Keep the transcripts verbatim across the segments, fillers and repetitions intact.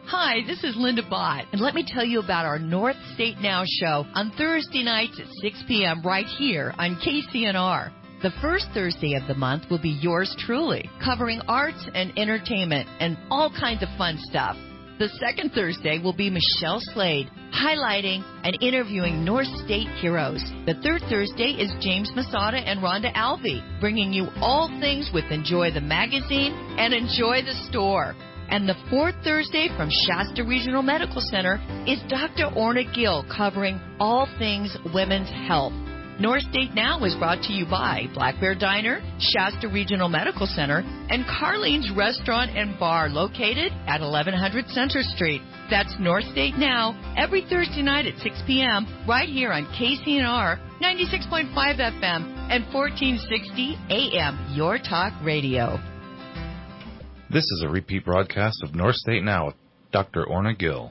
Hi, this is Linda Bott, and let me tell you about our North State Now show on Thursday nights at six p.m. right here on K C N R. The first Thursday of the month will be yours truly, covering arts and entertainment and all kinds of fun stuff. The second Thursday will be Michelle Slade, highlighting and interviewing North State heroes. The third Thursday is James Masada and Rhonda Alvey, bringing you all things with Enjoy the Magazine and Enjoy the Store. And the fourth Thursday from Shasta Regional Medical Center is Doctor Orna Gill, covering all things women's health. North State Now is brought to you by Black Bear Diner, Shasta Regional Medical Center, and Carlene's Restaurant and Bar, located at eleven hundred Center Street. That's North State Now, every Thursday night at six p.m. right here on K C N R ninety-six point five F M and fourteen sixty A M, Your Talk Radio. This is a repeat broadcast of North State Now with Doctor Orna Gill.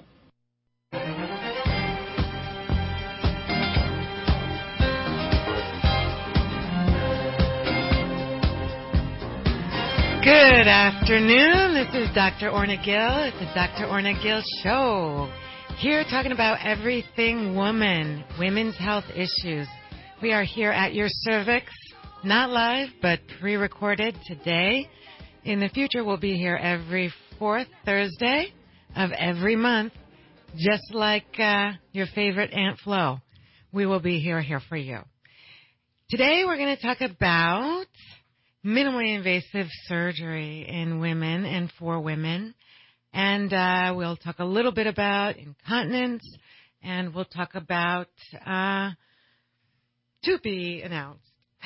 Good afternoon. This is Doctor Orna Gill. It's the Doctor Orna Gill Show. Here talking about everything woman, women's health issues. We are here at your cervix, not live, but pre-recorded today. In the future, we'll be here every fourth Thursday of every month, just like uh, your favorite Aunt Flo. We will be here, here for you. Today, we're going to talk about minimally invasive surgery in women and for women. And uh, we'll talk a little bit about incontinence, and we'll talk about uh, to be announced.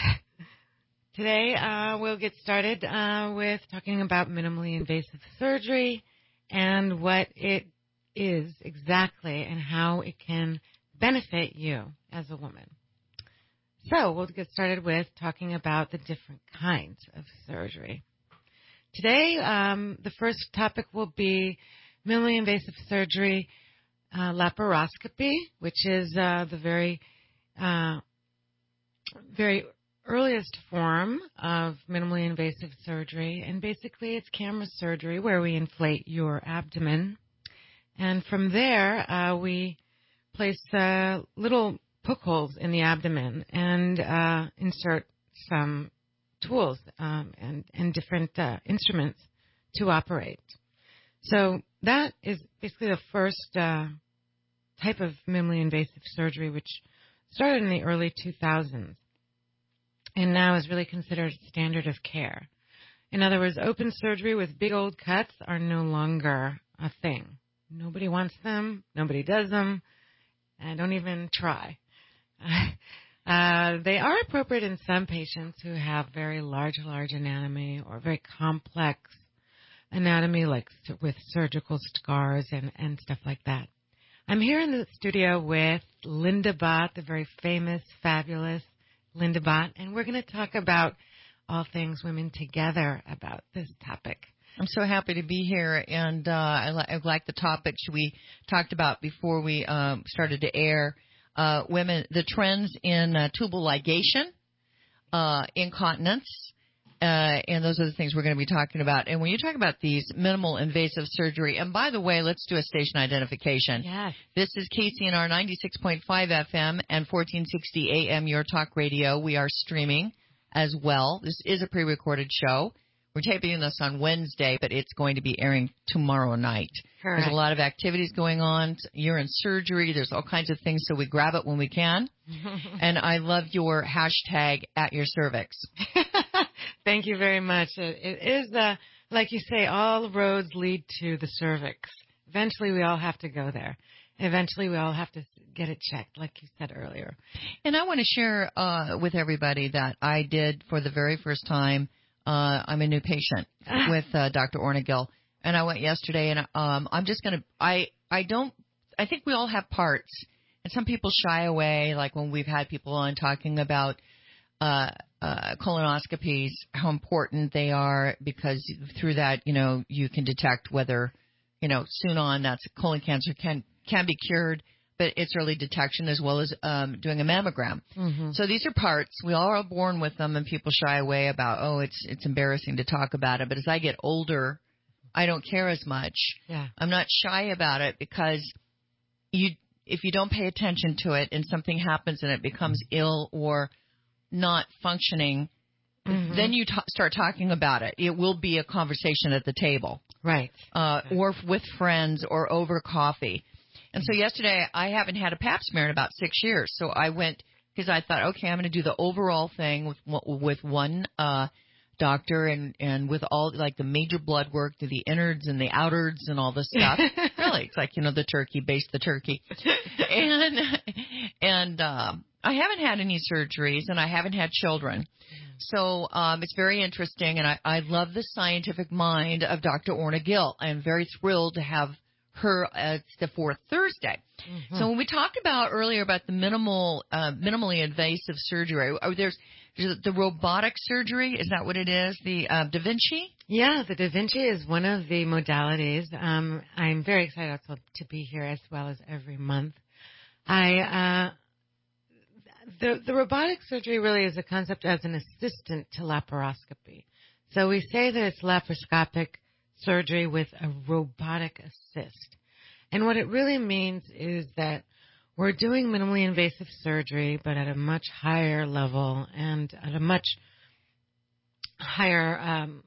Today, uh, we'll get started uh, with talking about minimally invasive surgery and what it is exactly and how it can benefit you as a woman. So we'll get started with talking about the different kinds of surgery. Today, um, the first topic will be minimally invasive surgery, uh, laparoscopy, which is uh, the very, uh, very earliest form of minimally invasive surgery, and basically it's camera surgery where we inflate your abdomen, and from there uh, we place uh, little poke holes in the abdomen and uh, insert some tools um, and, and different uh, instruments to operate. So that is basically the first uh, type of minimally invasive surgery, which started in the early two thousands. And now is really considered standard of care. In other words, open surgery with big old cuts are no longer a thing. Nobody wants them. Nobody does them. And don't even try. Uh, they are appropriate in some patients who have very large, large anatomy or very complex anatomy, like with surgical scars and, and stuff like that. I'm here in the studio with Linda Bott, the very famous, fabulous Linda Bott, and we're going to talk about all things women together about this topic. I'm so happy to be here, and uh, I, li- I like the topics we talked about before we um, started to air. Uh, women, the trends in uh, tubal ligation, uh, incontinence, uh, and those are the things we're going to be talking about. And when you talk about these minimal invasive surgery, and by the way, let's do a station identification. Yes. This is K C N R ninety-six point five F M and fourteen sixty A M, Your Talk Radio. We are streaming as well. This is a pre-recorded show. We're taping this on Wednesday, but it's going to be airing tomorrow night. Correct. There's a lot of activities going on. You're in surgery. There's all kinds of things, so we grab it when we can. And I love your hashtag at your cervix. Thank you very much. It, it is, uh, like you say, all roads lead to the cervix. Eventually, we all have to go there. Eventually, we all have to get it checked, like you said earlier. And I want to share uh, with everybody that I did for the very first time. Uh, I'm a new patient with uh, Doctor Orna Gill, and I went yesterday, and um, I'm just going to, I, I don't, I think we all have parts, and some people shy away, like when we've had people on talking about uh, uh, colonoscopies, how important they are, because through that, you know, you can detect whether, you know, soon on that's colon cancer can, can be cured, but it's early detection as well as um, doing a mammogram. Mm-hmm. So these are parts. We all are born with them, and people shy away about, oh, it's it's embarrassing to talk about it. But as I get older, I don't care as much. Yeah. I'm not shy about it because you, if you don't pay attention to it and something happens and it becomes ill or not functioning, mm-hmm. then you t- start talking about it. It will be a conversation at the table. Right. Uh, okay. Or with friends or over coffee. And so yesterday I haven't had a pap smear in about six years. So I went because I thought, okay, I'm going to do the overall thing with with one uh doctor and and with all like the major blood work to the innards and the outards and all this stuff. Really, it's like, you know, the turkey, base the turkey. and and um I haven't had any surgeries and I haven't had children. So um it's very interesting, and I, I love the scientific mind of Doctor Orna Gill. I'm very thrilled to have her at the fourth Thursday. Mm-hmm. So when we talked about earlier about the minimal, uh, minimally invasive surgery, oh, there's, there's the robotic surgery. Is that what it is? The uh, Da Vinci? Yeah, the Da Vinci is one of the modalities. Um, I'm very excited also to be here as well as every month. I uh, the the robotic surgery really is a concept as an assistant to laparoscopy. So we say that it's laparoscopic surgery with a robotic assist. And what it really means is that we're doing minimally invasive surgery, but at a much higher level and at a much higher, um,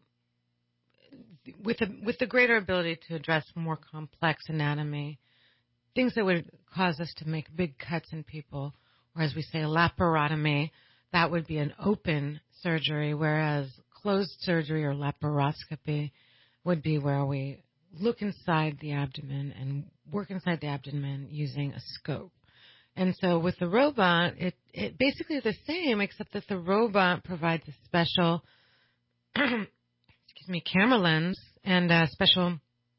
with a, with the greater ability to address more complex anatomy, things that would cause us to make big cuts in people, or as we say, laparotomy, that would be an open surgery, whereas closed surgery or laparoscopy would be where we look inside the abdomen and work inside the abdomen using a scope. And so with the robot, it, it basically is the same, except that the robot provides a special, excuse me, camera lens and a special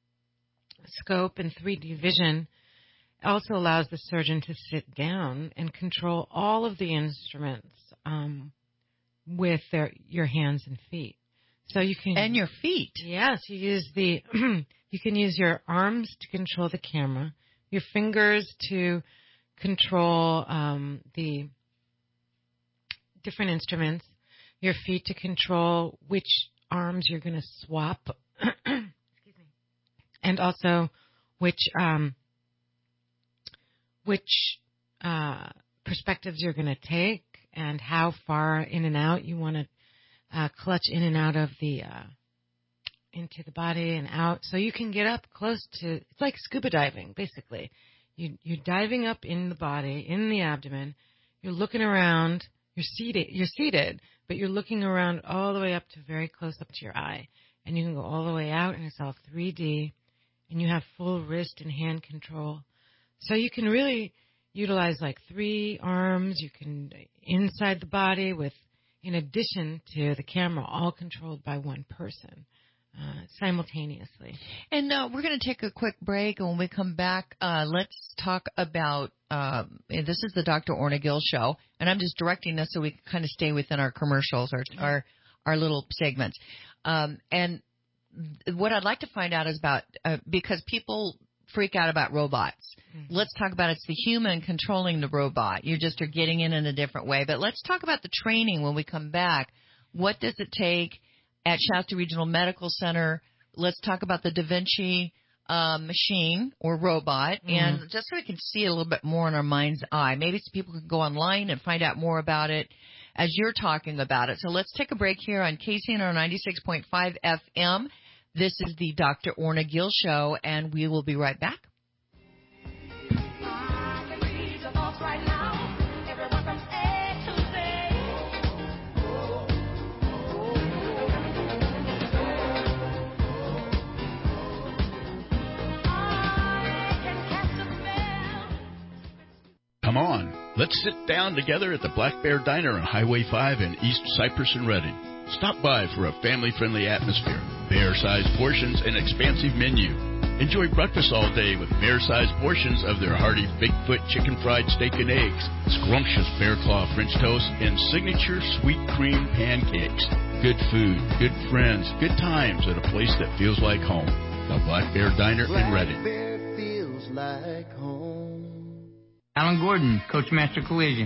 scope and three D vision. It also allows the surgeon to sit down and control all of the instruments um, with their your hands and feet. So you can and your feet. Yes, you use the you can use your arms to control the camera, your fingers to control um, the different instruments, your feet to control which arms you're going to swap, excuse me, and also which um, which uh, perspectives you're going to take and how far in and out you want to. Uh, clutch in and out of the, uh, into the body and out. So you can get up close to, it's like scuba diving, basically. You, you're diving up in the body, in the abdomen. You're looking around, you're seated, you're seated, but you're looking around all the way up to very close up to your eye. And you can go all the way out, and it's all three D, and you have full wrist and hand control. So you can really utilize like three arms. You can, inside the body with, in addition to the camera, all controlled by one person uh, simultaneously. And uh, we're going to take a quick break, and when we come back, uh, let's talk about, um, this is the Doctor Orna Gill Show, and I'm just directing this so we can kind of stay within our commercials, our our, our little segments. Um, and what I'd like to find out is about, uh, because people freak out about robots. Mm-hmm. Let's talk about it's the human controlling the robot. You just are getting in in a different way. But let's talk about the training when we come back. What does it take at Shasta Regional Medical Center? Let's talk about the Da Vinci uh, machine or robot, mm-hmm. and just so we can see it a little bit more in our mind's eye. Maybe some people can go online and find out more about it as you're talking about it. So let's take a break here on K C N R ninety-six point five F M. This is the Doctor Orna Gill Show, and we will be right back. Come on, let's sit down together at the Black Bear Diner on Highway five in East Cypress and Redding. Stop by for a family-friendly atmosphere, bear-sized portions, and expansive menu. Enjoy breakfast all day with bear-sized portions of their hearty Bigfoot chicken fried steak and eggs, scrumptious bear claw French toast, and signature sweet cream pancakes. Good food, good friends, good times at a place that feels like home. The Black Bear Diner in Redding. Black Bear feels like home. Alan Gordon, Coachmaster Collision.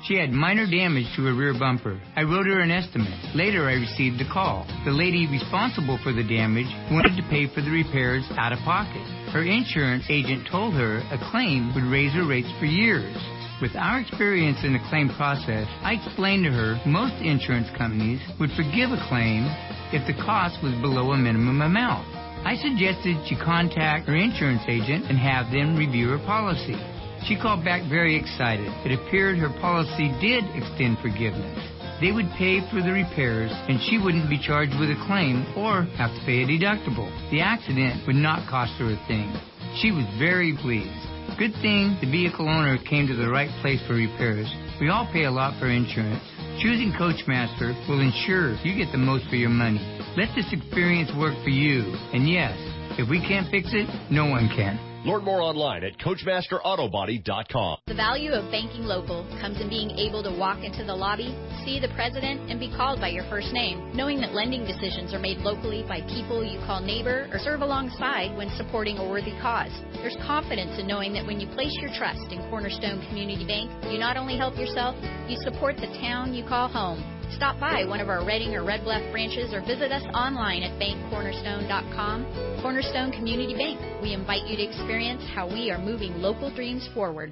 She had minor damage to her rear bumper. I wrote her an estimate. Later, I received a call. The lady responsible for the damage wanted to pay for the repairs out of pocket. Her insurance agent told her a claim would raise her rates for years. With our experience in the claim process, I explained to her most insurance companies would forgive a claim if the cost was below a minimum amount. I suggested she contact her insurance agent and have them review her policy. She called back very excited. It appeared her policy did extend forgiveness. They would pay for the repairs, and she wouldn't be charged with a claim or have to pay a deductible. The accident would not cost her a thing. She was very pleased. Good thing the vehicle owner came to the right place for repairs. We all pay a lot for insurance. Choosing Coachmaster will ensure you get the most for your money. Let this experience work for you. And yes, if we can't fix it, no one can. Learn more online at Coachmaster Auto Body dot com. The value of banking local comes in being able to walk into the lobby, see the president, and be called by your first name, knowing that lending decisions are made locally by people you call neighbor or serve alongside when supporting a worthy cause. There's confidence in knowing that when you place your trust in Cornerstone Community Bank, you not only help yourself, you support the town you call home. Stop by one of our Reading or Red Bluff branches or visit us online at bank cornerstone dot com. Cornerstone Community Bank. We invite you to experience how we are moving local dreams forward.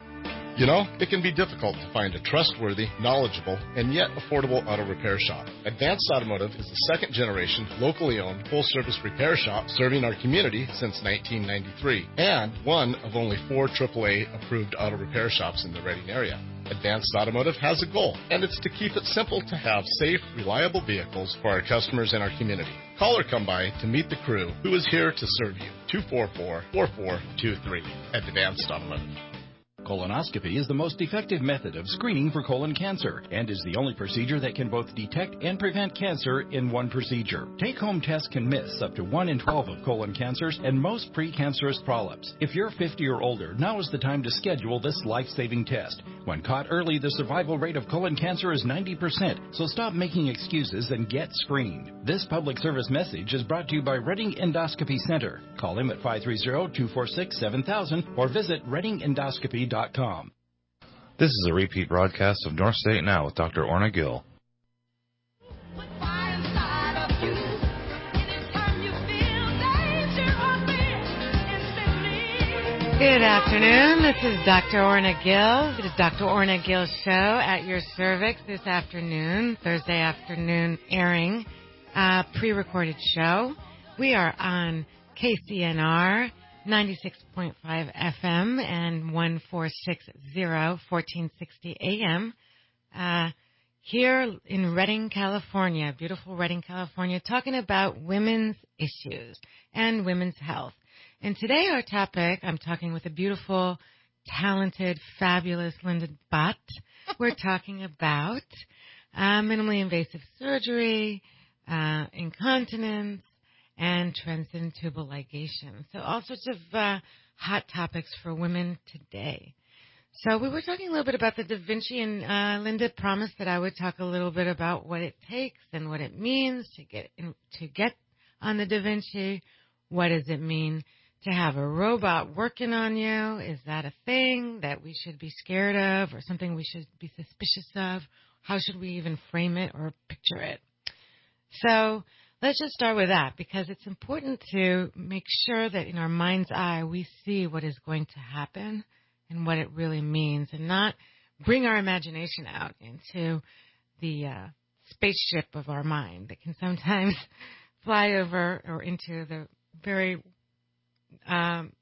You know, it can be difficult to find a trustworthy, knowledgeable, and yet affordable auto repair shop. Advanced Automotive is the second generation, locally owned, full-service repair shop serving our community since nineteen ninety-three, and one of only four triple A approved auto repair shops in the Reading area. Advanced Automotive has a goal, and it's to keep it simple to have safe, reliable vehicles for our customers and our community. Call or come by to meet the crew who is here to serve you. two four four, four four two three at Advanced Automotive. Colonoscopy is the most effective method of screening for colon cancer and is the only procedure that can both detect and prevent cancer in one procedure. Take-home tests can miss up to one in twelve of colon cancers and most precancerous polyps. If you're fifty or older, now is the time to schedule this life-saving test. When caught early, the survival rate of colon cancer is ninety percent, so stop making excuses and get screened. This public service message is brought to you by Reading Endoscopy Center. Call them at five three zero, two four six, seven thousand or visit reading endoscopy dot com. This is a repeat broadcast of North State Now with Doctor Orna Gill. Good afternoon. This is Doctor Orna Gill. It is Doctor Orna Gill's show at your cervix this afternoon, Thursday afternoon airing, uh, pre-recorded show. We are on K C N R ninety-six point five F M and fourteen sixty, fourteen sixty A M uh, here in Redding, California, beautiful Redding, California, talking about women's issues and women's health. And today our topic, I'm talking with a beautiful, talented, fabulous Linda Butt. We're talking about uh, minimally invasive surgery, uh, incontinence, and transient tubal ligation. So all sorts of uh, hot topics for women today. So we were talking a little bit about the Da Vinci, and uh, Linda promised that I would talk a little bit about what it takes and what it means to get in, to get on the Da Vinci. What does it mean to have a robot working on you? Is that a thing that we should be scared of or something we should be suspicious of? How should we even frame it or picture it? So let's just start with that, because it's important to make sure that in our mind's eye we see what is going to happen and what it really means, and not bring our imagination out into the uh, spaceship of our mind that can sometimes fly over or into the very um,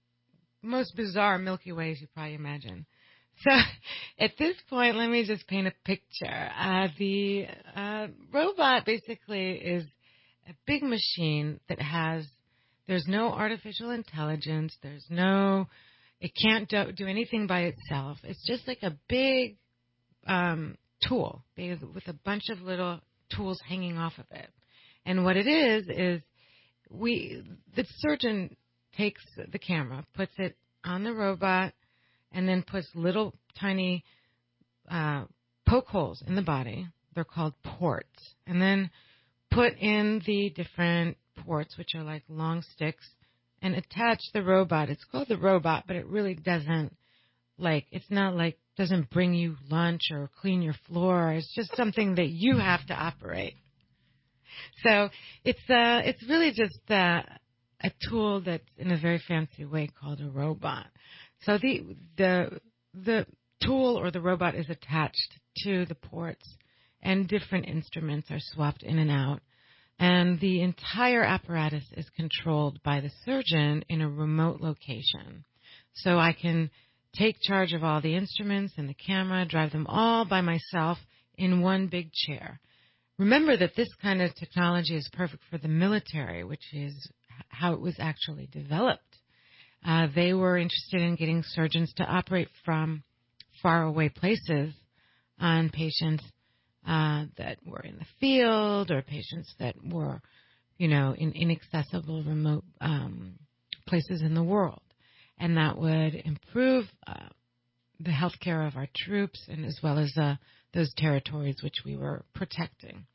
most bizarre Milky Ways you probably imagine. So at this point, let me just paint a picture. Uh, the uh, robot basically is a big machine that has, there's no artificial intelligence, there's no, it can't do, do anything by itself. It's just like a big um, tool with a bunch of little tools hanging off of it. And what it is, is we, the surgeon takes the camera, puts it on the robot, and then puts little tiny uh, poke holes in the body. They're called ports. And then put in the different ports, which are like long sticks, and attach the robot. It's called the robot, but it really doesn't, like, it's not like doesn't bring you lunch or clean your floor. It's just something that you have to operate. So it's uh, it's really just uh, a tool that's in a very fancy way called a robot. So the the the tool or the robot is attached to the ports, and different instruments are swapped in and out. And the entire apparatus is controlled by the surgeon in a remote location. So I can take charge of all the instruments and the camera, drive them all by myself in one big chair. Remember that this kind of technology is perfect for the military, which is how it was actually developed. Uh, they were interested in getting surgeons to operate from faraway places on patients uh, that were in the field or patients that were, you know, in inaccessible remote um, places in the world. And that would improve uh, the health care of our troops and as well as uh, those territories which we were protecting.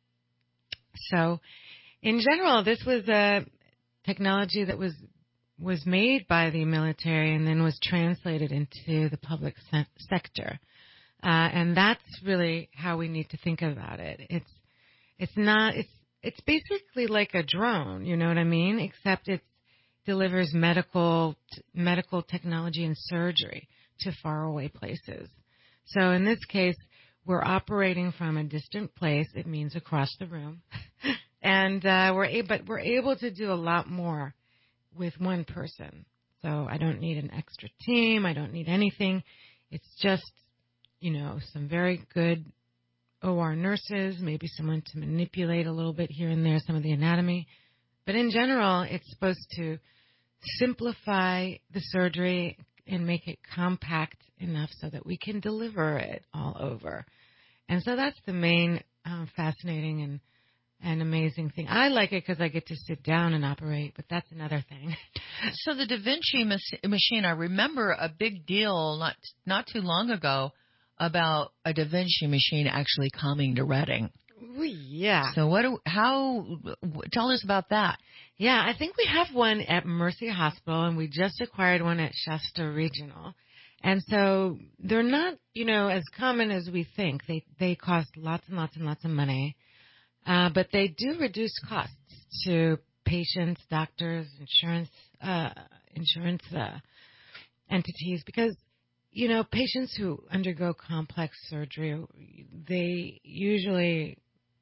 So, in general, this was a technology that was was made by the military and then was translated into the public se- sector. Uh, and that's really how we need to think about it. It's it's not it's it's basically like a drone, you know what I mean? Except it delivers medical t- medical technology and surgery to faraway places. So in this case, we're operating from a distant place. It means across the room, and uh, we're able, but we're able to do a lot more with one person. So I don't need an extra team. I don't need anything. It's just, you know, some very good O R nurses, maybe someone to manipulate a little bit here and there, some of the anatomy. But in general, it's supposed to simplify the surgery and make it compact enough so that we can deliver it all over. And so that's the main um, fascinating and, and amazing thing. I like it because I get to sit down and operate, but that's another thing. So the Da Vinci mas- machine, I remember a big deal not not too long ago about a Da Vinci machine actually coming to Reading. Ooh, yeah. So what? Do, how? Tell us about that. Yeah, I think we have one at Mercy Hospital, and we just acquired one at Shasta Regional. And so they're not, you know, as common as we think. They they cost lots and lots and lots of money, uh, but they do reduce costs to patients, doctors, insurance uh, insurance uh, entities because, you know, patients who undergo complex surgery, they usually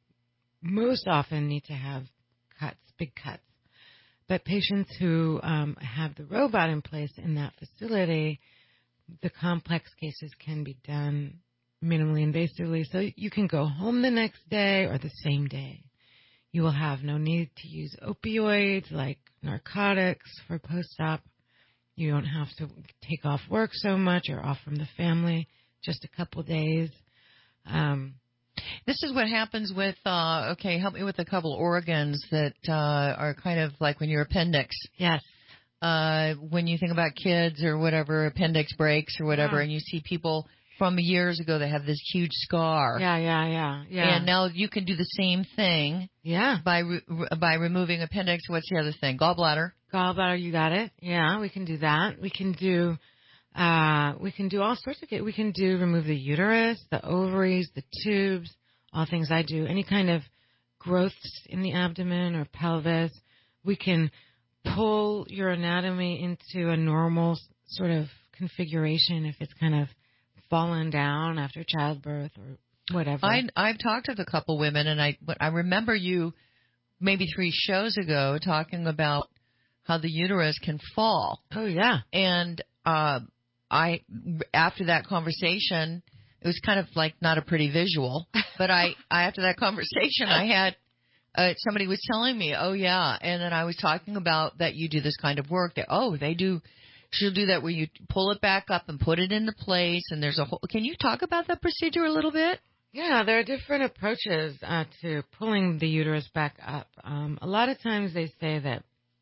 most often need to have cuts, big cuts. But patients who um, have the robot in place in that facility, the complex cases can be done minimally invasively. So you can go home the next day or the same day. You will have no need to use opioids like narcotics for post-op. You don't have to take off work so much or off from the family, just a couple days. Um, this is what happens with, uh, okay, help me with a couple organs that uh, are kind of like when your appendix. Yes. Uh, when you think about kids or whatever, appendix breaks or whatever, yeah. And you see people from years ago that have this huge scar. Yeah, yeah, yeah, yeah. And now you can do the same thing. Yeah. By re- by removing appendix. What's the other thing? Gallbladder. Gallbladder, you got it. Yeah, we can do that. We can do, uh, we can do all sorts of. We can do remove the uterus, the ovaries, the tubes, all things I do. Any kind of growths in the abdomen or pelvis. We can pull your anatomy into a normal sort of configuration if it's kind of fallen down after childbirth or whatever. I, I've talked with a couple women, and I I remember you maybe three shows ago talking about how the uterus can fall. Oh, yeah. And uh, I after that conversation, it was kind of like not a pretty visual, but I, I after that conversation, I had uh, somebody was telling me, oh, yeah, and then I was talking about that you do this kind of work. That, oh, they do. She'll do that where you pull it back up and put it into place, and there's a whole. Can you talk about that procedure a little bit? Yeah, there are different approaches uh, to pulling the uterus back up. Um, a lot of times they say that,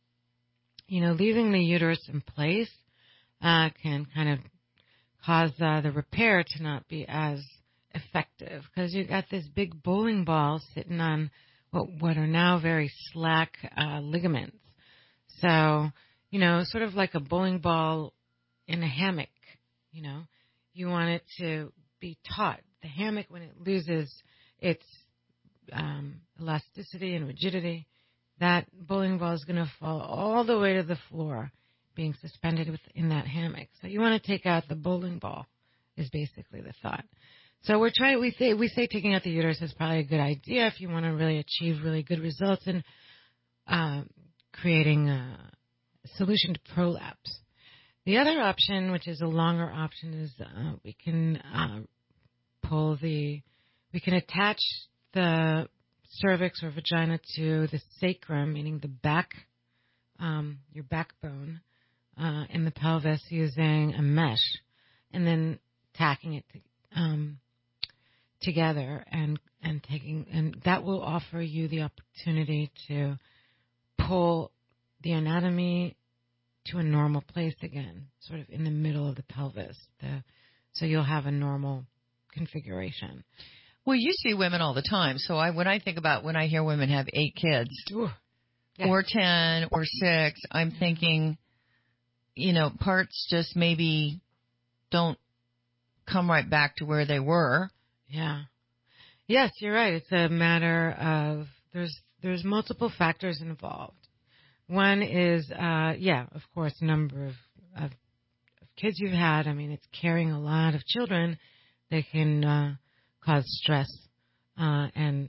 you know, leaving the uterus in place uh, can kind of cause uh, the repair to not be as effective because you've got this big bowling ball sitting on what, what are now very slack uh, ligaments. So, you know, sort of like a bowling ball in a hammock, you know. You want it to be taut. The hammock, when it loses its um, elasticity and rigidity, that bowling ball is going to fall all the way to the floor, being suspended within that hammock. So you want to take out the bowling ball, is basically the thought. So we're trying. We say we say taking out the uterus is probably a good idea if you want to really achieve really good results in uh, creating a solution to prolapse. The other option, which is a longer option, is uh, we can uh, pull the, we can attach the cervix or vagina to the sacrum, meaning the back, um, your backbone, uh, in the pelvis using a mesh, and then tacking it to, um, together, and and taking, and that will offer you the opportunity to pull the anatomy to a normal place again, sort of in the middle of the pelvis. The, so you'll have a normal configuration. Well, you see women all the time. So I, when I think about when I hear women have eight kids, Ooh, yeah. or ten, or six, I'm thinking, you know, parts just maybe don't come right back to where they were. Yeah. Yes, you're right. It's a matter of there's there's multiple factors involved. One is, uh, yeah, of course, number of, of, of kids you've had. I mean, it's carrying a lot of children. They can uh, cause stress, uh, and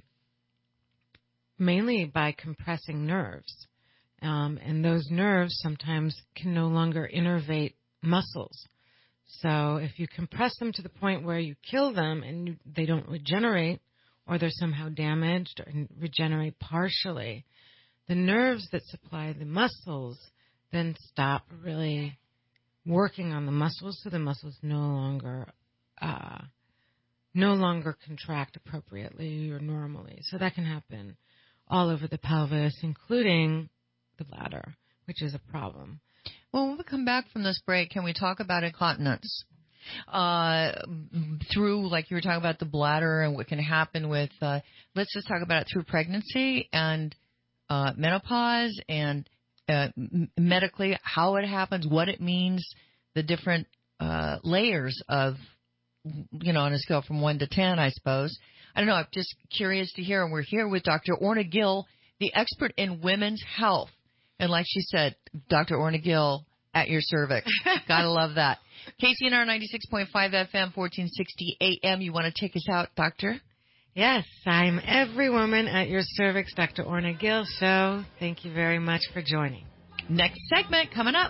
mainly by compressing nerves. Um, and those nerves sometimes can no longer innervate muscles. So if you compress them to the point where you kill them and you, they don't regenerate, or they're somehow damaged or regenerate partially, the nerves that supply the muscles then stop really working on the muscles, so the muscles no longer uh, no longer contract appropriately or normally. So that can happen all over the pelvis, including the bladder, which is a problem. Well, when we come back from this break, can we talk about incontinence? Uh, through, like you were talking about the bladder and what can happen with, uh, let's just talk about it through pregnancy and uh, menopause and uh, m- medically, how it happens, what it means, the different uh, layers of, you know, on a scale from one to ten, I suppose. I don't know. I'm just curious to hear. And we're here with Doctor Orna Gill, the expert in women's health. And like she said, Doctor Orna Gill at your cervix. Gotta love that. K C N R ninety-six point five F M, fourteen sixty A M. You want to take us out, Doctor? Yes, I'm every woman at your cervix, Doctor Orna Gill Show. Thank you very much for joining. Next segment coming up.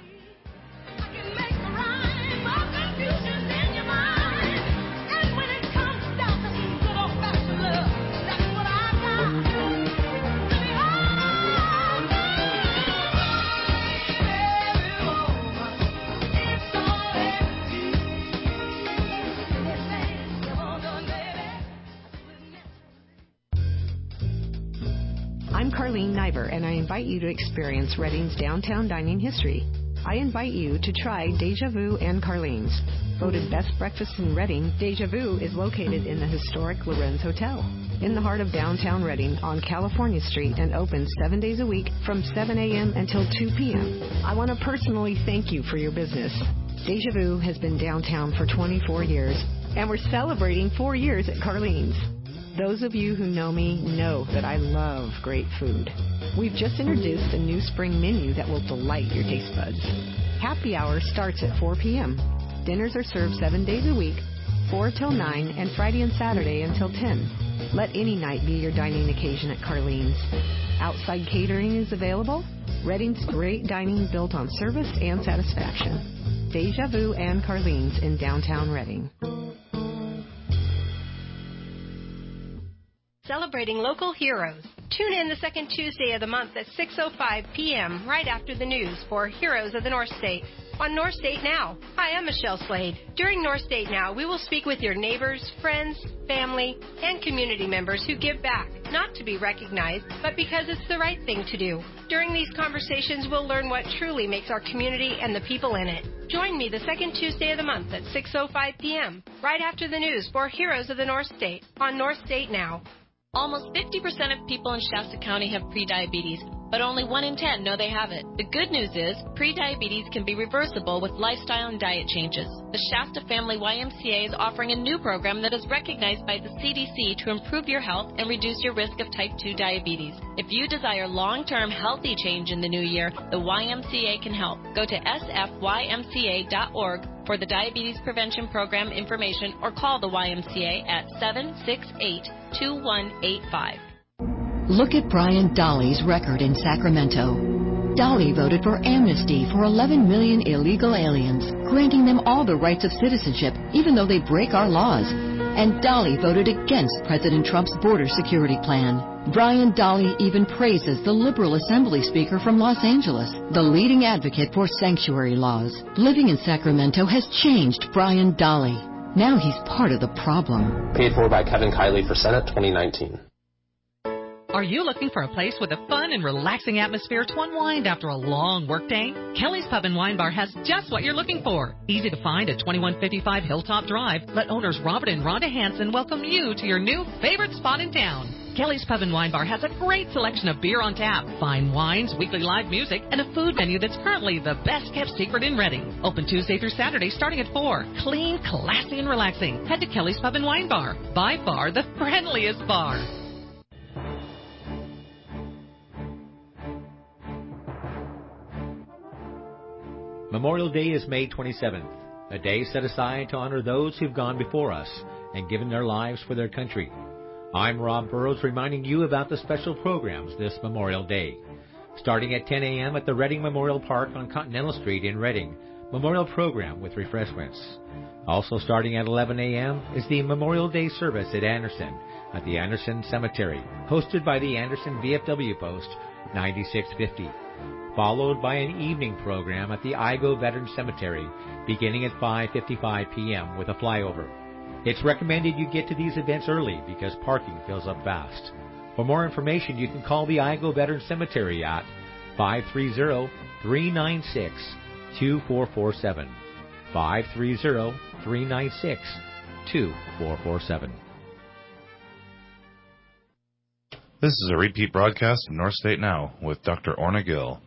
I'm Carlene Niver, and I invite you to experience Reading's downtown dining history. I invite you to try Deja Vu and Carlene's. Voted best breakfast in Reading, Deja Vu is located in the historic Lorenz Hotel, in the heart of downtown Reading on California Street, and open seven days a week from seven a.m. until two p.m. I want to personally thank you for your business. Deja Vu has been downtown for twenty-four years, and we're celebrating four years at Carlene's. Those of you who know me know that I love great food. We've just introduced a new spring menu that will delight your taste buds. Happy hour starts at four p.m. Dinners are served seven days a week, four till nine, and Friday and Saturday until ten. Let any night be your dining occasion at Carlene's. Outside catering is available. Reading's great dining built on service and satisfaction. Deja Vu and Carlene's in downtown Reading. Celebrating local heroes. Tune in the second Tuesday of the month at six oh five p.m. right after the news for Heroes of the North State on North State Now. Hi, I'm Michelle Slade. During North State Now, we will speak with your neighbors, friends, family, and community members who give back, not to be recognized, but because it's the right thing to do. During these conversations, we'll learn what truly makes our community and the people in it. Join me the second Tuesday of the month at six oh five p.m. right after the news for Heroes of the North State on North State Now. Almost fifty percent of people in Shasta County have prediabetes. but only one in ten know they have it. The good news is prediabetes can be reversible with lifestyle and diet changes. The Shasta Family Y M C A is offering a new program that is recognized by the C D C to improve your health and reduce your risk of type two diabetes. If you desire long-term healthy change in the new year, the Y M C A can help. Go to s f y m c a dot org for the Diabetes Prevention Program information or call the Y M C A at seven six eight, two one eight five. Look at Brian Dolly's record in Sacramento. Dolly voted for amnesty for eleven million illegal aliens, granting them all the rights of citizenship, even though they break our laws. And Dolly voted against President Trump's border security plan. Brian Dolly even praises the liberal assembly speaker from Los Angeles, the leading advocate for sanctuary laws. Living in Sacramento has changed Brian Dolly. Now he's part of the problem. Paid for by Kevin Kiley for Senate twenty nineteen. Are you looking for a place with a fun and relaxing atmosphere to unwind after a long workday? Kelly's Pub and Wine Bar has just what you're looking for. Easy to find at twenty-one fifty-five Hilltop Drive. Let owners Robert and Rhonda Hansen welcome you to your new favorite spot in town. Kelly's Pub and Wine Bar has a great selection of beer on tap, fine wines, weekly live music, and a food menu that's currently the best-kept secret in Reading. Open Tuesday through Saturday starting at four. Clean, classy, and relaxing. Head to Kelly's Pub and Wine Bar. By far the friendliest bar. Memorial Day is May twenty-seventh, a day set aside to honor those who've gone before us and given their lives for their country. I'm Rob Burrows reminding you about the special programs this Memorial Day. Starting at ten a.m. at the Reading Memorial Park on Continental Street in Reading, memorial program with refreshments. Also starting at eleven a.m. is the Memorial Day service at Anderson at the Anderson Cemetery, hosted by the Anderson V F W Post ninety-six fifty. Followed by an evening program at the Igo Veteran Cemetery, beginning at five fifty-five p.m. with a flyover. It's recommended you get to these events early because parking fills up fast. For more information, you can call the Igo Veteran Cemetery at five three zero, three nine six, two four four seven. five three zero, three nine six, two four four seven. This is a repeat broadcast of North State Now with Doctor Orna Gill.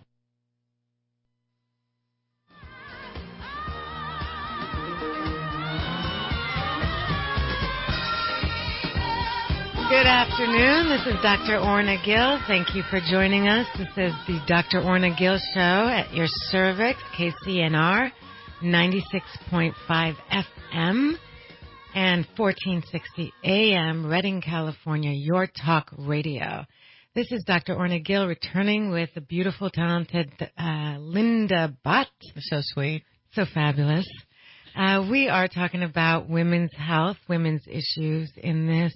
Good afternoon. This is Doctor Orna Gill. Thank you for joining us. This is the Doctor Orna Gill Show at your cervix, K C N R, ninety-six point five F M and fourteen sixty A M, Redding, California, your talk radio. This is Doctor Orna Gill returning with the beautiful, talented uh, Linda Butt. So sweet. So fabulous. Uh, we are talking about women's health, women's issues in this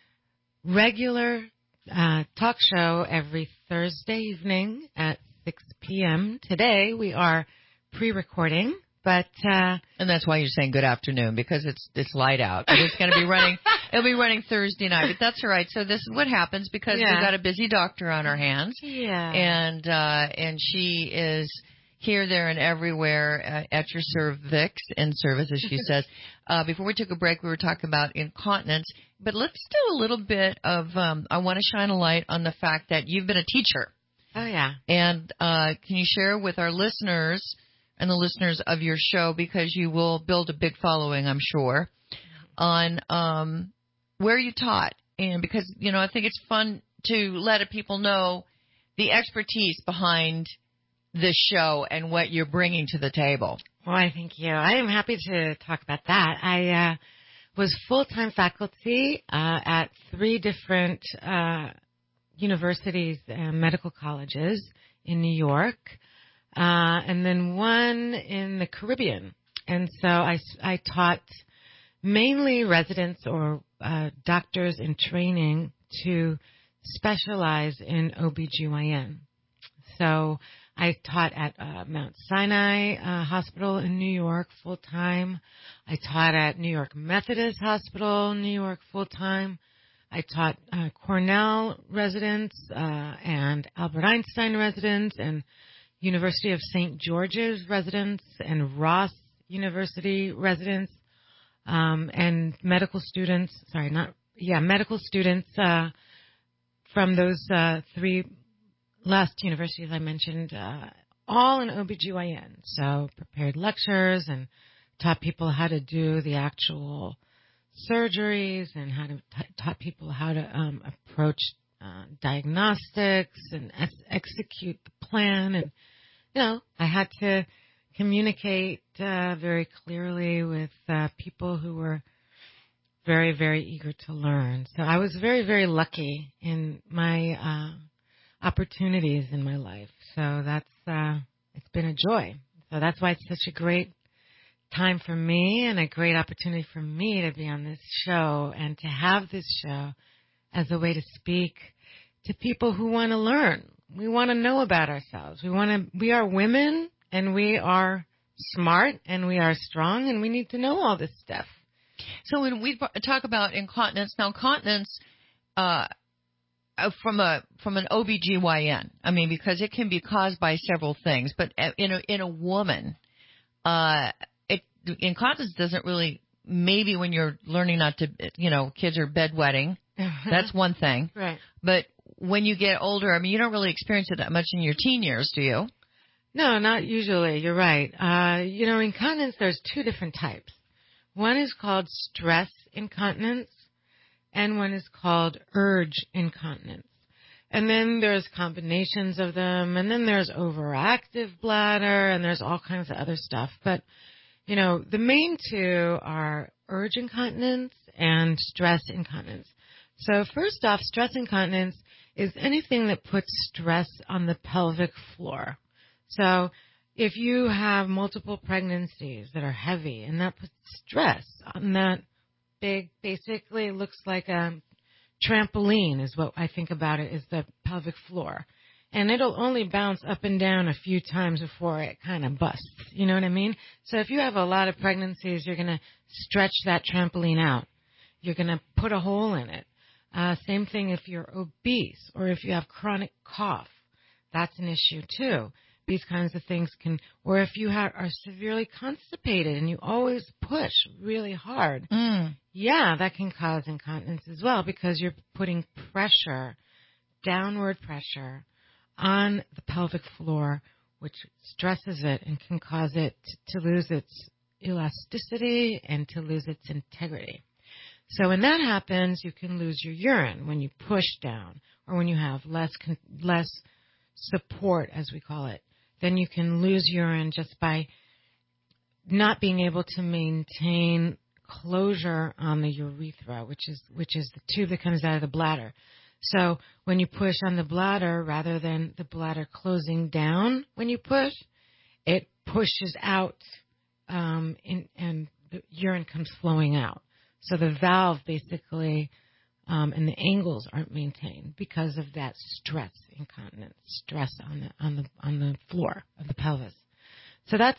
regular uh, talk show every Thursday evening at six p.m. Today we are pre-recording, but uh, and that's why you're saying good afternoon, because it's it's light out. But it's going to be running. It'll be running Thursday night, but that's all right. So this is what happens because Yeah. we've got a busy doctor on our hands. Yeah. And uh, and she is here, there, and everywhere uh, at your cervix in service, as she says. Uh, before we took a break, we were talking about incontinence. But let's do a little bit of, um, I want to shine a light on the fact that you've been a teacher. Oh, yeah. And uh, can you share with our listeners and the listeners of your show, because you will build a big following, I'm sure, on um, where you taught. And because, you know, I think it's fun to let people know the expertise behind this show and what you're bringing to the table. Well, I thank you. I am happy to talk about that. I uh, was full-time faculty uh, at three different uh, universities and medical colleges in New York, uh, and then one in the Caribbean. And so I, I taught mainly residents or uh, doctors in training to specialize in O B G Y N. So I taught at uh, Mount Sinai uh, Hospital in New York full-time. I taught at New York Methodist Hospital, New York full-time. I taught uh, Cornell residents uh, and Albert Einstein residents and University of Saint George's residents and Ross University residents um, and medical students, sorry, not, yeah, medical students uh, from those uh, three last universities I mentioned, uh, all in O B G Y N. So prepared lectures and taught people how to do the actual surgeries and how to t- taught people how to um, approach uh, diagnostics and ex- execute the plan. And, you know, I had to communicate uh, very clearly with uh, people who were very, very eager to learn. So I was very, very lucky in my uh, opportunities in my life. So that's uh, it's been a joy. So that's why it's such a great time for me and a great opportunity for me to be on this show and to have this show as a way to speak to people who want to learn. We want to know about ourselves. We want to. We are women, and we are smart, and we are strong, and we need to know all this stuff. So when we talk about incontinence, now incontinence uh, from a from an O B G Y N, I mean, because it can be caused by several things, but in a in a woman, uh, it incontinence doesn't really. Maybe when you're learning not to, you know, kids are bedwetting, that's one thing. Right. But when you get older, I mean, you don't really experience it that much in your teen years, do you? No, not usually. You're right. Uh, you know, incontinence, there's two different types. One is called stress incontinence, and one is called urge incontinence. And then there's combinations of them, and then there's overactive bladder, and there's all kinds of other stuff. But, you know, the main two are urge incontinence and stress incontinence. So first off, stress incontinence is anything that puts stress on the pelvic floor. So if you have multiple pregnancies that are heavy and that puts stress on that big, basically it looks like a trampoline is what I think about it, is the pelvic floor. And it'll only bounce up and down a few times before it kind of busts. You know what I mean? So if you have a lot of pregnancies, you're going to stretch that trampoline out. You're going to put a hole in it. Uh, same thing if you're obese or if you have chronic cough. That's an issue too. These kinds of things can, or if you have, are severely constipated and you always push really hard, mm. yeah, that can cause incontinence as well because you're putting pressure, downward pressure, on the pelvic floor, which stresses it and can cause it to lose its elasticity and to lose its integrity. So when that happens, you can lose your urine when you push down or when you have less less support, as we call it. Then you can lose urine just by not being able to maintain closure on the urethra, which is which is the tube that comes out of the bladder. So when you push on the bladder, rather than the bladder closing down when you push, it pushes out um, in, and the urine comes flowing out. So the valve basically um, and the angles aren't maintained because of that stress incontinence, stress on the on the on the floor of the pelvis. So that's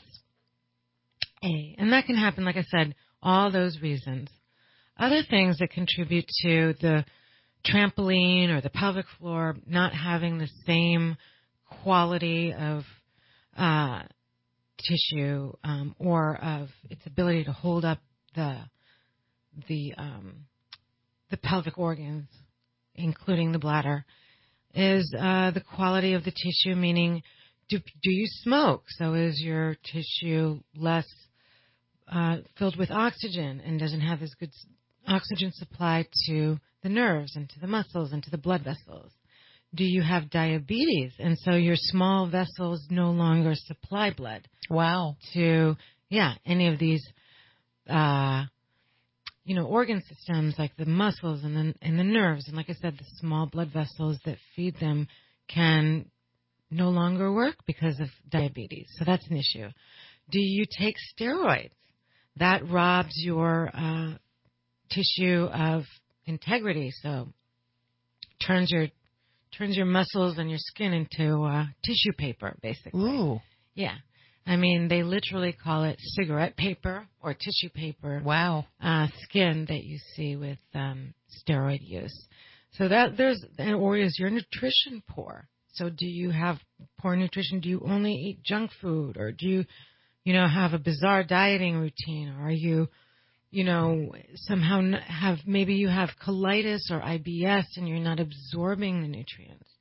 A, and that can happen, like I said, all those reasons. Other things that contribute to the trampoline or the pelvic floor not having the same quality of uh, tissue um, or of its ability to hold up the the um, the pelvic organs, including the bladder, is uh, the quality of the tissue. Meaning, do do you smoke? So is your tissue less uh, filled with oxygen and doesn't have as good oxygen supply to the nerves and to the muscles and to the blood vessels? Do you have diabetes? And so your small vessels no longer supply blood. Wow. To, yeah, any of these, uh, you know, organ systems like the muscles and the, and the nerves. And like I said, the small blood vessels that feed them can no longer work because of diabetes. So that's an issue. Do you take steroids? That robs your uh, tissue of integrity, so turns your turns your muscles and your skin into uh, tissue paper, basically. Ooh. Yeah. I mean, they literally call it cigarette paper or tissue paper. Wow. Uh, skin that you see with um, steroid use. So that there's, or is your nutrition poor? So do you have poor nutrition? Do you only eat junk food, or do you, you know, have a bizarre dieting routine? Or are you, you know, somehow have, maybe you have colitis or I B S and you're not absorbing the nutrients.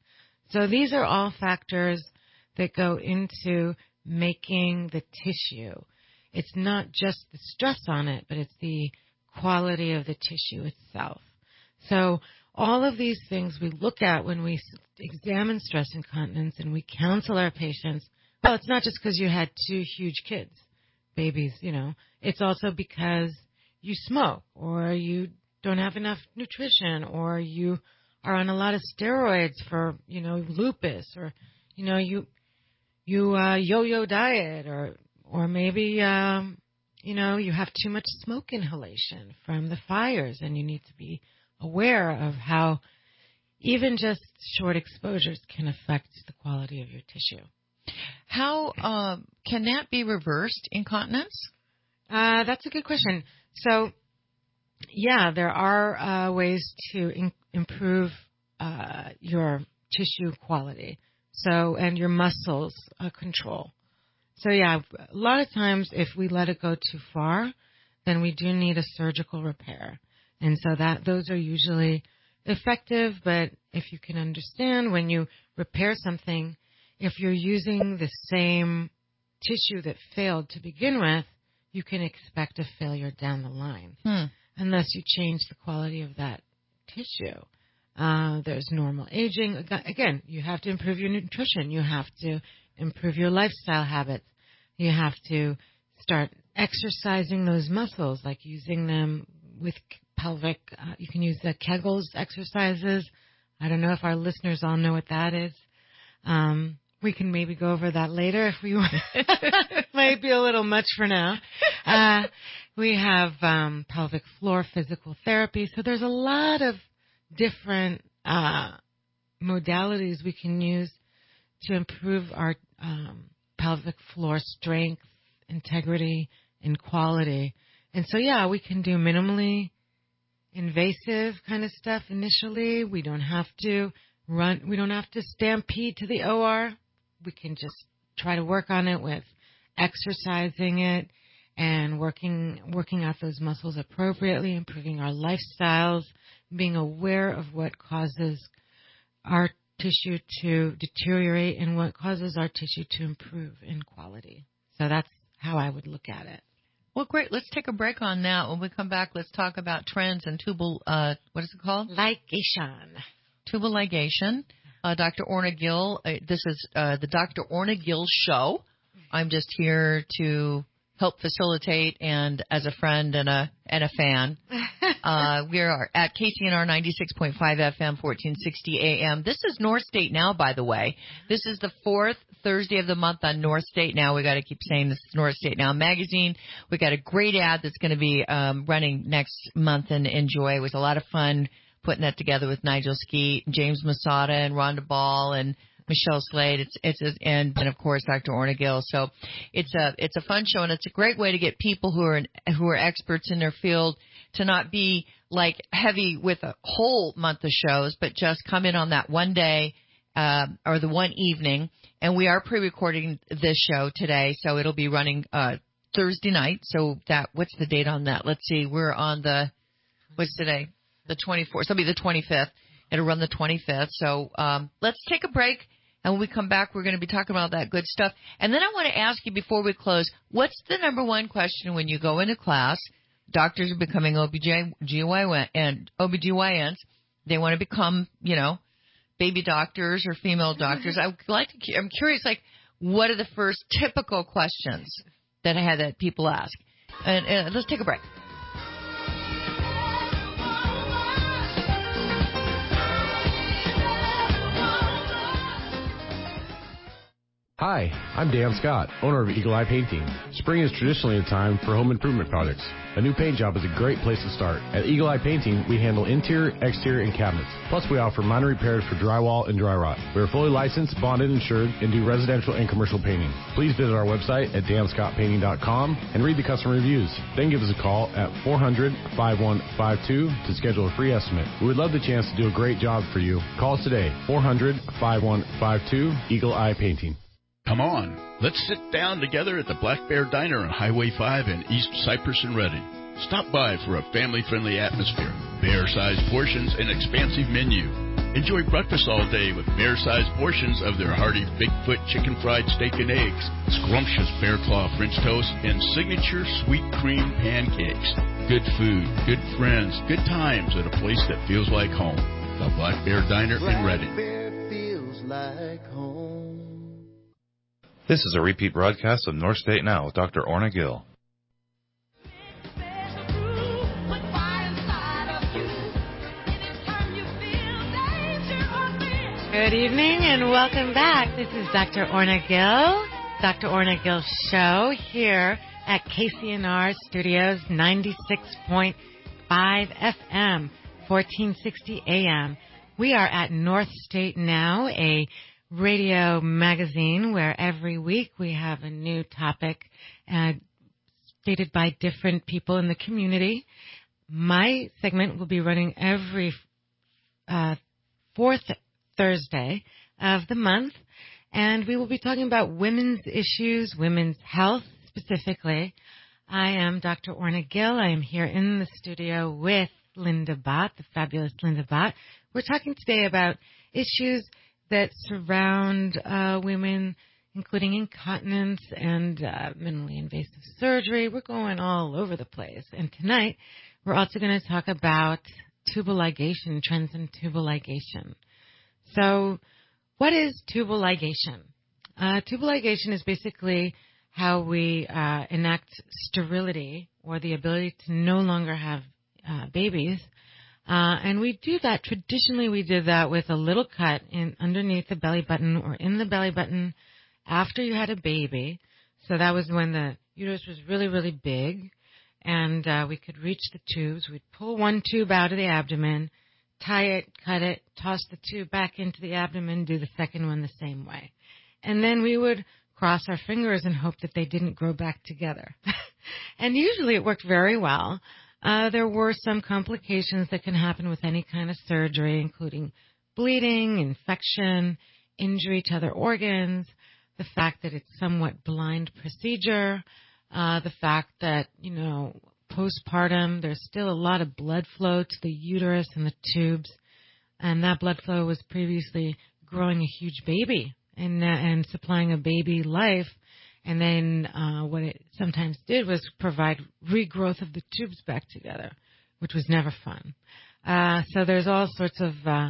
So these are all factors that go into making the tissue. It's not just the stress on it, but it's the quality of the tissue itself. So all of these things we look at when we examine stress incontinence and we counsel our patients. Well, it's not just because you had two huge kids, babies, you know. It's also because you smoke or you don't have enough nutrition or you are on a lot of steroids for, you know, lupus or, you know, you you uh, yo-yo diet or or maybe, um, you know, you have too much smoke inhalation from the fires and you need to be aware of how even just short exposures can affect the quality of your tissue. How uh, can that be reversed, incontinence? Uh, that's a good question. So, yeah, there are uh, ways to in- improve uh, your tissue quality. So, and your muscles uh, control. So, yeah, a lot of times if we let it go too far, then we do need a surgical repair. And so that those are usually effective, but if you can understand when you repair something, if you're using the same tissue that failed to begin with, you can expect a failure down the line, hmm. unless you change the quality of that tissue. Uh, there's normal aging. Again, you have to improve your nutrition. You have to improve your lifestyle habits. You have to start exercising those muscles, like using them with pelvic. Uh, you can use the Kegels exercises. I don't know if our listeners all know what that is. Um, we can maybe go over that later if we want. It might be a little much for now. Uh, we have um, pelvic floor physical therapy. So there's a lot of different uh, modalities we can use to improve our um, pelvic floor strength, integrity, and quality. And so, yeah, we can do minimally invasive kind of stuff initially. We don't have to run. We don't have to stampede to the O R. We can just try to work on it with exercising it and working working out those muscles appropriately, improving our lifestyles, being aware of what causes our tissue to deteriorate and what causes our tissue to improve in quality. So that's how I would look at it. Well, great. Let's take a break on that. When we come back, let's talk about trends and tubal, uh, what is it called? Ligation. Tubal ligation. Uh, Doctor Orna Gill, uh, this is uh, the Doctor Orna Gill Show. I'm just here to help facilitate and as a friend and a and a fan. Uh, we are at K C N R ninety-six point five F M, fourteen sixty A M. This is North State Now, by the way. This is the fourth Thursday of the month on North State Now. We got to keep saying this is North State Now magazine. We got a great ad that's going to be um, running next month and enjoy. It was a lot of fun putting that together with Nigel Skeet, James Masada, and Rhonda Ball, and Michelle Slade. It's it's a, and and of course Doctor Orna Gill. So it's a it's a fun show, and it's a great way to get people who are who are experts in their field to not be like heavy with a whole month of shows, but just come in on that one day uh, or the one evening. And we are pre-recording this show today, so it'll be running uh, Thursday night. So that what's the date on that? Let's see. We're on the what's today? The twenty-fourth. So it'll be the twenty-fifth. It'll run the twenty-fifth. So um, let's take a break. And when we come back, we're going to be talking about that good stuff. And then I want to ask you before we close, what's the number one question when you go into class? Doctors are becoming O B G Y N and O B G Y Ns. They want to become, you know, baby doctors or female doctors. I would like to, I'm curious, like, what are the first typical questions that I had that people ask? And, and let's take a break. Hi, I'm Dan Scott, owner of Eagle Eye Painting. Spring is traditionally a time for home improvement projects. A new paint job is a great place to start. At Eagle Eye Painting, we handle interior, exterior, and cabinets. Plus, we offer minor repairs for drywall and dry rot. We are fully licensed, bonded, insured, and do residential and commercial painting. Please visit our website at dan scott painting dot com and read the customer reviews. Then give us a call at four hundred, five one five two to schedule a free estimate. We would love the chance to do a great job for you. Call us today, four hundred, five one five two, Eagle Eye Painting. Come on, let's sit down together at the Black Bear Diner on Highway five in East Cypress and Redding. Stop by for a family-friendly atmosphere, bear-sized portions, and expansive menu. Enjoy breakfast all day with bear-sized portions of their hearty Bigfoot chicken fried steak and eggs, scrumptious bear claw French toast, and signature sweet cream pancakes. Good food, good friends, good times at a place that feels like home. The Black Bear Diner in Reading. Feels like home. This is a repeat broadcast of North State Now with Doctor Orna Gill. Good evening and welcome back. This is Doctor Orna Gill, Doctor Orna Gill Show here at K C N R Studios, ninety-six point five F M, fourteen sixty A M. We are at North State Now, a radio magazine where every week we have a new topic uh, stated by different people in the community. My segment will be running every uh, fourth Thursday of the month, and we will be talking about women's issues, women's health specifically. I am Doctor Orna Gill. I am here in the studio with Linda Bott, the fabulous Linda Bott. We're talking today about issues that surround uh, women, including incontinence and uh, minimally invasive surgery. We're going all over the place. And tonight, we're also going to talk about tubal ligation, trends in tubal ligation. So what is tubal ligation? Uh, tubal ligation is basically how we uh, enact sterility or the ability to no longer have uh, babies. Uh, and we do that, traditionally we did that with a little cut in underneath the belly button or in the belly button after you had a baby. So that was when the uterus was really, really big. And uh, we could reach the tubes. We'd pull one tube out of the abdomen, tie it, cut it, toss the tube back into the abdomen, do the second one the same way. And then we would cross our fingers and hope that they didn't grow back together. And usually it worked very well. Uh, there were some complications that can happen with any kind of surgery, including bleeding, infection, injury to other organs, the fact that it's somewhat blind procedure, uh, the fact that, you know, postpartum, there's still a lot of blood flow to the uterus and the tubes, and that blood flow was previously growing a huge baby and uh, and supplying a baby life, and then uh, what it sometimes did was provide regrowth of the tubes back together, which was never fun. Uh, so there's all sorts of uh,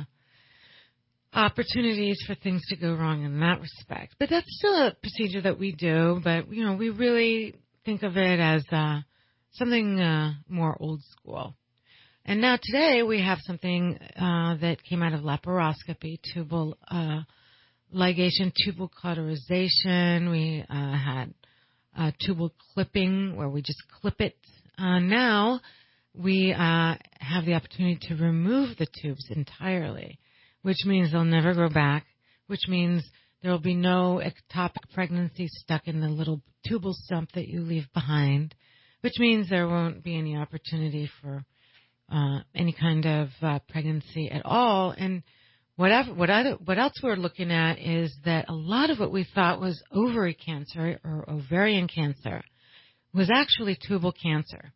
opportunities for things to go wrong in that respect. But that's still a procedure that we do, but you know we really think of it as uh, something uh, more old school. And now today we have something uh, that came out of laparoscopy, tubal uh, ligation, tubal cauterization. We uh, had uh, tubal clipping where we just clip it. Uh, now we uh, have the opportunity to remove the tubes entirely, which means they'll never grow back, which means there will be no ectopic pregnancy stuck in the little tubal stump that you leave behind, which means there won't be any opportunity for uh, any kind of uh, pregnancy at all. And whatever, what, other, what else we're looking at is that a lot of what we thought was ovary cancer or ovarian cancer was actually tubal cancer.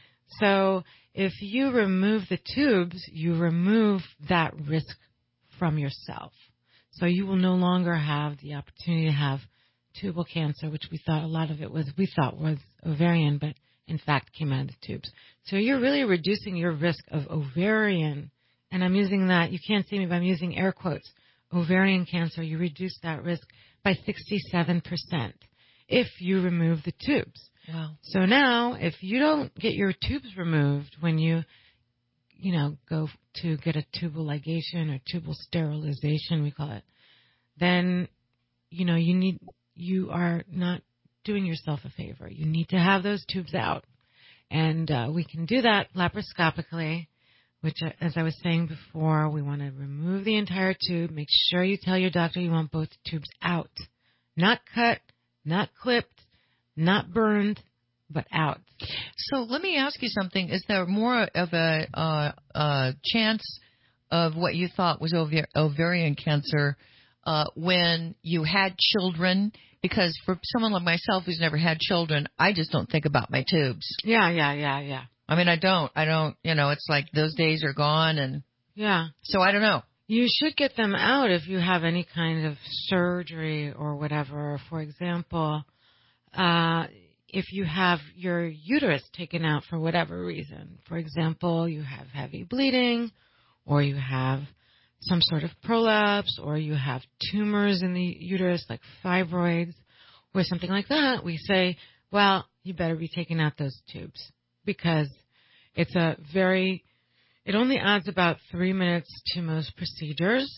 So if you remove the tubes, you remove that risk from yourself. So you will no longer have the opportunity to have tubal cancer, which we thought a lot of it was, we thought was ovarian, but in fact came out of the tubes. So you're really reducing your risk of ovarian, and I'm using that, you can't see me, but I'm using air quotes, ovarian cancer. You reduce that risk by sixty-seven percent if you remove the tubes. Wow. So now, if you don't get your tubes removed when you, you know, go to get a tubal ligation or tubal sterilization, we call it, then, you know, you need, you are not doing yourself a favor. You need to have those tubes out. And uh, we can do that laparoscopically, which, uh, as I was saying before, we want to remove the entire tube. Make sure you tell your doctor you want both tubes out. Not cut, not clipped, not burned, but out. So let me ask you something. Is there more of a uh, uh, chance of what you thought was ov- ovarian cancer uh, when you had children? Because for someone like myself who's never had children, I just don't think about my tubes. Yeah, yeah, yeah, yeah. I mean, I don't. I don't, you know, it's like those days are gone. And yeah. So I don't know. you should get them out if you have any kind of surgery or whatever. For example, uh, if you have your uterus taken out for whatever reason. For example, you have heavy bleeding, or you have some sort of prolapse, or you have tumors in the uterus like fibroids or something like that, we say, well, you better be taking out those tubes, because it's a very, it only adds about three minutes to most procedures,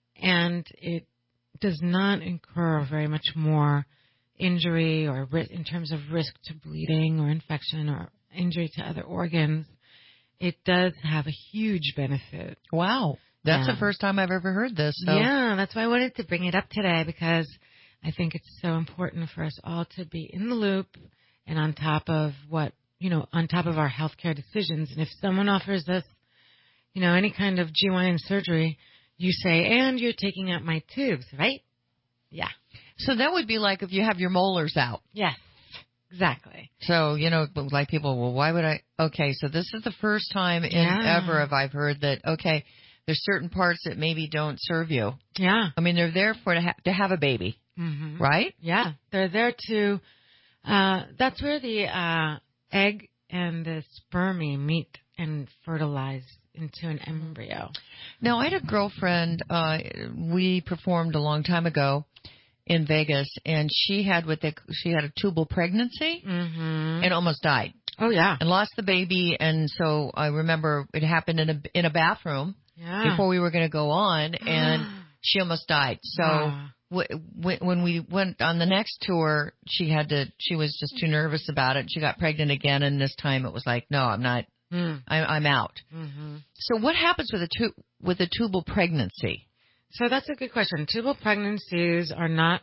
and it does not incur very much more injury or ri- in terms of risk to bleeding or infection or injury to other organs. It does have a huge benefit. Wow. That's Yeah. the first time I've ever heard this. So. Yeah, that's why I wanted to bring it up today, because I think it's so important for us all to be in the loop and on top of what, you know, on top of our healthcare decisions. And if someone offers us, you know, any kind of G Y N surgery, you say, and you're taking out my tubes, right? Yeah. So that would be like if you have your molars out. Yes, exactly. So, you know, like people, well, why would I? Okay, so this is the first time in Yeah. ever have I've heard that, okay, there's certain parts that maybe don't serve you. Yeah. I mean, they're there for to, ha- to have a baby, Mm-hmm. right? Yeah, they're there to, uh, that's where the uh, egg and the spermie meet and fertilize into an embryo. Now, I had a girlfriend, uh, we performed a long time ago in Vegas, and she had what they, she had a tubal pregnancy Mm-hmm. and almost died. Oh, yeah. And lost the baby, and so I remember it happened in a, in a bathroom. Yeah. Before we were going to go on, and she almost died. So Wow. w- w- when we went on the next tour, she had to. She was just too nervous about it. She got pregnant again, and this time it was like, no, I'm not. Mm. I, I'm out. Mm-hmm. So what happens with a tu- with a tubal pregnancy? So that's a good question. Tubal pregnancies are not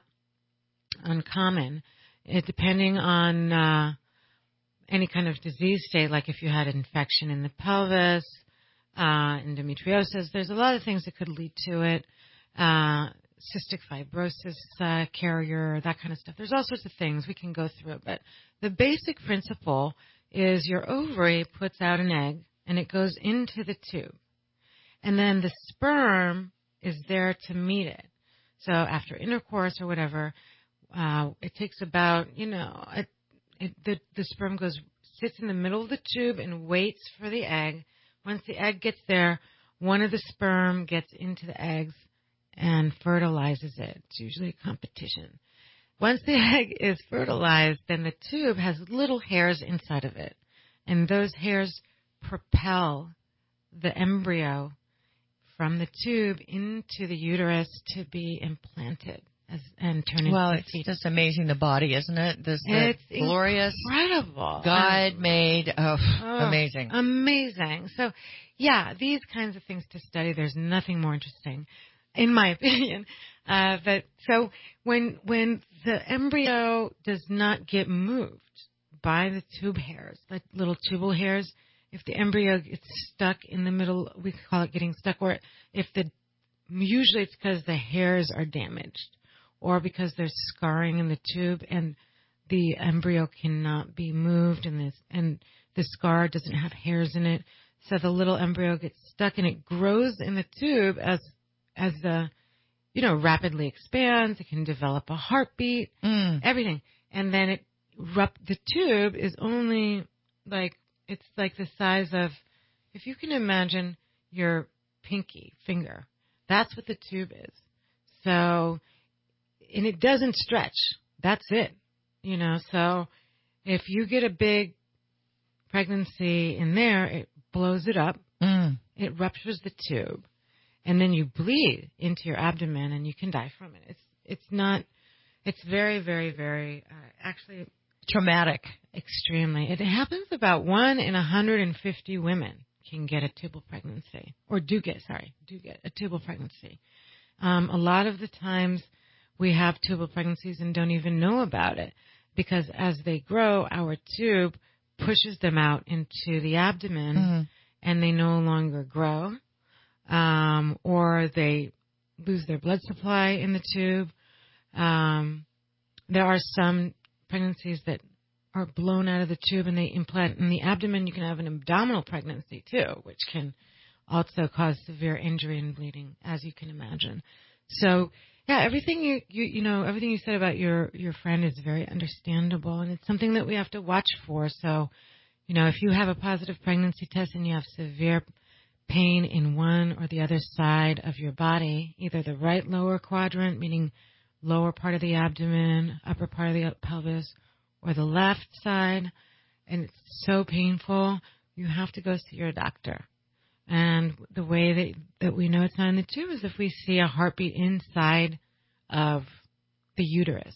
uncommon, it, depending on uh, any kind of disease state, like if you had an infection in the pelvis. Uh, endometriosis. There's a lot of things that could lead to it. Uh, cystic fibrosis uh, carrier, that kind of stuff. There's all sorts of things. We can go through it. But the basic principle is your ovary puts out an egg, and it goes into the tube. And then the sperm is there to meet it. So after intercourse or whatever, uh, it takes about, you know, it, it, the, the sperm goes, sits in the middle of the tube and waits for the egg. Once the egg gets there, one of the sperm gets into the eggs and fertilizes it. It's usually a competition. Once the egg is fertilized, then the tube has little hairs inside of it. And those hairs propel the embryo from the tube into the uterus to be implanted as, and turn into Well, a it's fetus. just amazing the body, isn't it? This the It's glorious, incredible. God made, oh, Oh, amazing. Amazing. So, yeah, these kinds of things to study, there's nothing more interesting, in my opinion. Uh, but so when when the embryo does not get moved by the tube hairs, like little tubal hairs, if the embryo gets stuck in the middle, we call it getting stuck, or if the, usually it's because the hairs are damaged, or because there's scarring in the tube and the embryo cannot be moved, and this and the scar doesn't have hairs in it, so the little embryo gets stuck and it grows in the tube as as the, you know, rapidly expands. It can develop a heartbeat, mm. everything, and then it rupt. The tube is only like it's like the size of, if you can imagine your pinky finger. That's what the tube is. So. And it doesn't stretch. That's it. You know, so if you get a big pregnancy in there, it blows it up. Mm. It ruptures the tube. And then you bleed into your abdomen and you can die from it. It's it's not, it's very, very, very, uh, actually. Traumatic. Extremely. It happens about one in one hundred fifty women can get a tubal pregnancy. Or do get, sorry, do get a tubal pregnancy. Um, a lot of the times, we have tubal pregnancies and don't even know about it, because as they grow, our tube pushes them out into the abdomen, mm-hmm. and they no longer grow, um, or they lose their blood supply in the tube. Um, there are some pregnancies that are blown out of the tube and they implant in the abdomen. You can have an abdominal pregnancy too, which can also cause severe injury and bleeding, as you can imagine. So, yeah, everything you, you you know, everything you said about your, your friend is very understandable, and it's something that we have to watch for. So, you know, if you have a positive pregnancy test and you have severe pain in one or the other side of your body, either the right lower quadrant, meaning lower part of the abdomen, upper part of the pelvis, or the left side, and it's so painful, you have to go see your doctor. And the way that, that we know it's not in the tube is if we see a heartbeat inside of the uterus.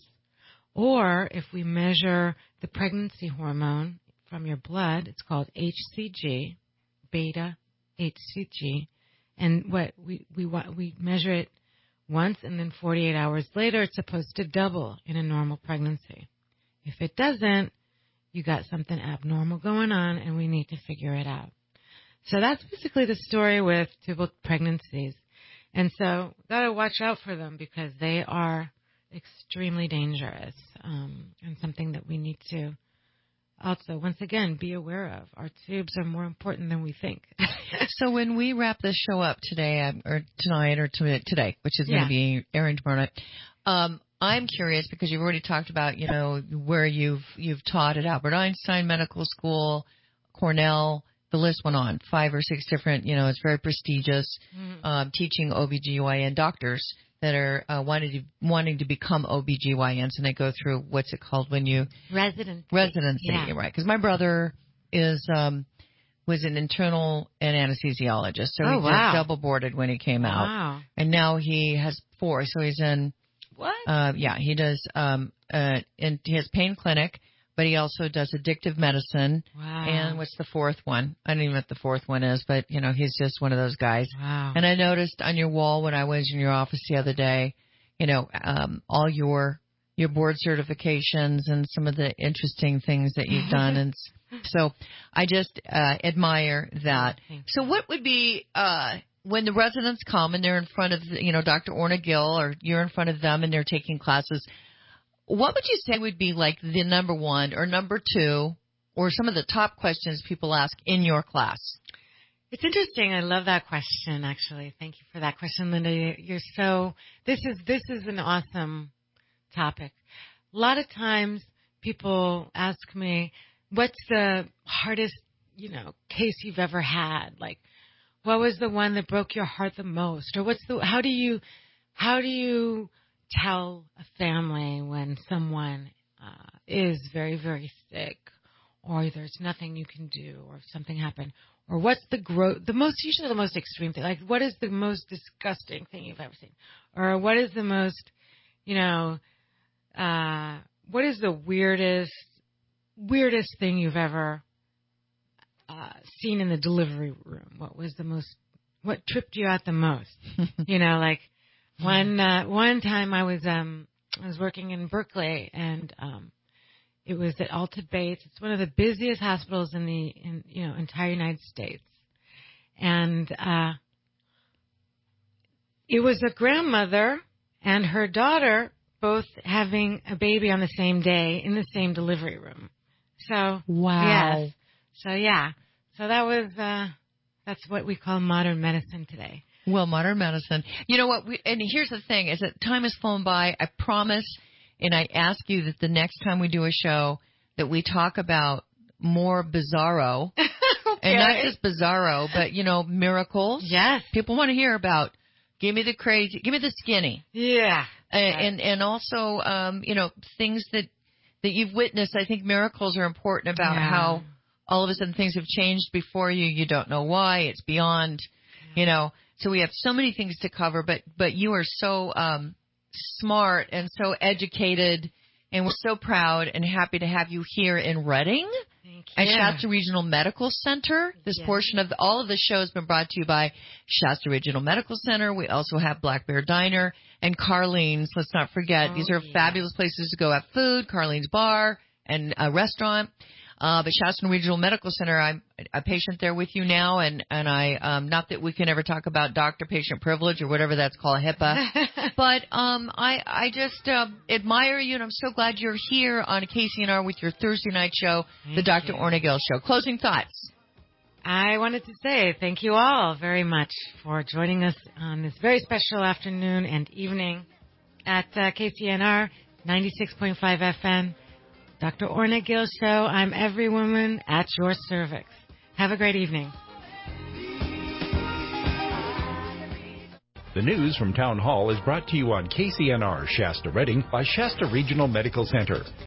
Or if we measure the pregnancy hormone from your blood, it's called H C G, beta H C G. And what we, we, we measure it once, and then forty-eight hours later, it's supposed to double in a normal pregnancy. If it doesn't, you got something abnormal going on, and we need to figure it out. So that's basically the story with tubal pregnancies. And so got to watch out for them because they are extremely dangerous, um, and something that we need to also, once again, be aware of. Our tubes are more important than we think. So when we wrap this show up today, um, or tonight, or to, today, which is yeah. going to be airing tomorrow night, um, I'm curious because you've already talked about, you know, where you've you've taught at Albert Einstein Medical School, Cornell. The list went on, five or six different, you know, it's very prestigious, mm-hmm. um, teaching O B G Y N doctors that are uh, wanting to wanting to become O B G Y Ns, and they go through, what's it called when you residency residency yeah. right? Because my brother is um, was an internal and anesthesiologist, so oh, he wow. just double boarded when he came wow. out, and now he has four, so he's in what? Uh, yeah, he does. Um, uh, and he has pain clinic. But he also does addictive medicine. Wow. And what's the fourth one? I don't even know what the fourth one is, but, you know, he's just one of those guys. Wow. And I noticed on your wall when I was in your office the other day, you know, um, all your your board certifications and some of the interesting things that you've done. And so I just uh, admire that. So what would be, uh, when the residents come and they're in front of, you know, Doctor Orna Gill, or you're in front of them and they're taking classes, what would you say would be like the number one or number two or some of the top questions people ask in your class? It's interesting. I love that question, actually. Thank you for that question, Linda. You're so, this is, this is an awesome topic. A lot of times people ask me, what's the hardest, you know, case you've ever had? Like, what was the one that broke your heart the most? Or what's the, how do you, how do you tell a family when someone uh, is very, very sick, or there's nothing you can do, or if something happened, or what's the gro- the most, usually the most extreme thing, like what is the most disgusting thing you've ever seen, or what is the most, you know, uh, what is the weirdest, weirdest thing you've ever uh, seen in the delivery room? What was the most, what tripped you out the most? You know, like, One uh, one time I was um I was working in Berkeley, and um it was at Alta Bates. It's one of the busiest hospitals in the in you know entire United States, and uh it was a grandmother and her daughter both having a baby on the same day in the same delivery room. So wow, yes, so yeah, so that was uh that's what we call modern medicine today. Well, modern medicine. You know what? We, and here's the thing: is that time has flown by. I promise, and I ask you that the next time we do a show, that we talk about more bizarro, okay. And not just bizarro, but you know, miracles. Yes, people want to hear about. Give me the crazy. Give me the skinny. Yeah, and and, and also, um, you know, things that that you've witnessed. I think miracles are important about yeah. how all of a sudden things have changed before you. You don't know why. It's beyond, yeah. you know. So we have so many things to cover, but but you are so um, smart and so educated, and we're so proud and happy to have you here in Reading Thank at you. Shasta Regional Medical Center. This yes. portion of the, all of the show has been brought to you by Shasta Regional Medical Center. We also have Black Bear Diner and Carlene's. Let's not forget, oh, these are yeah. fabulous places to go have food, Carlene's Bar and a restaurant. Uh, but Shasta Regional Medical Center, I'm a patient there with you now, and, and I, um, not that we can ever talk about doctor-patient privilege or whatever that's called, HIPAA, but, um, I, I just, uh, admire you, and I'm so glad you're here on K C N R with your Thursday night show, Thank the Doctor you. Orna Gill Show. Closing thoughts. I wanted to say thank you all very much for joining us on this very special afternoon and evening at uh, K C N R ninety-six point five F M. Doctor Orna Gill Show. I'm every woman at your cervix. Have a great evening. The news from Town Hall is brought to you on K C N R Shasta Redding by Shasta Regional Medical Center.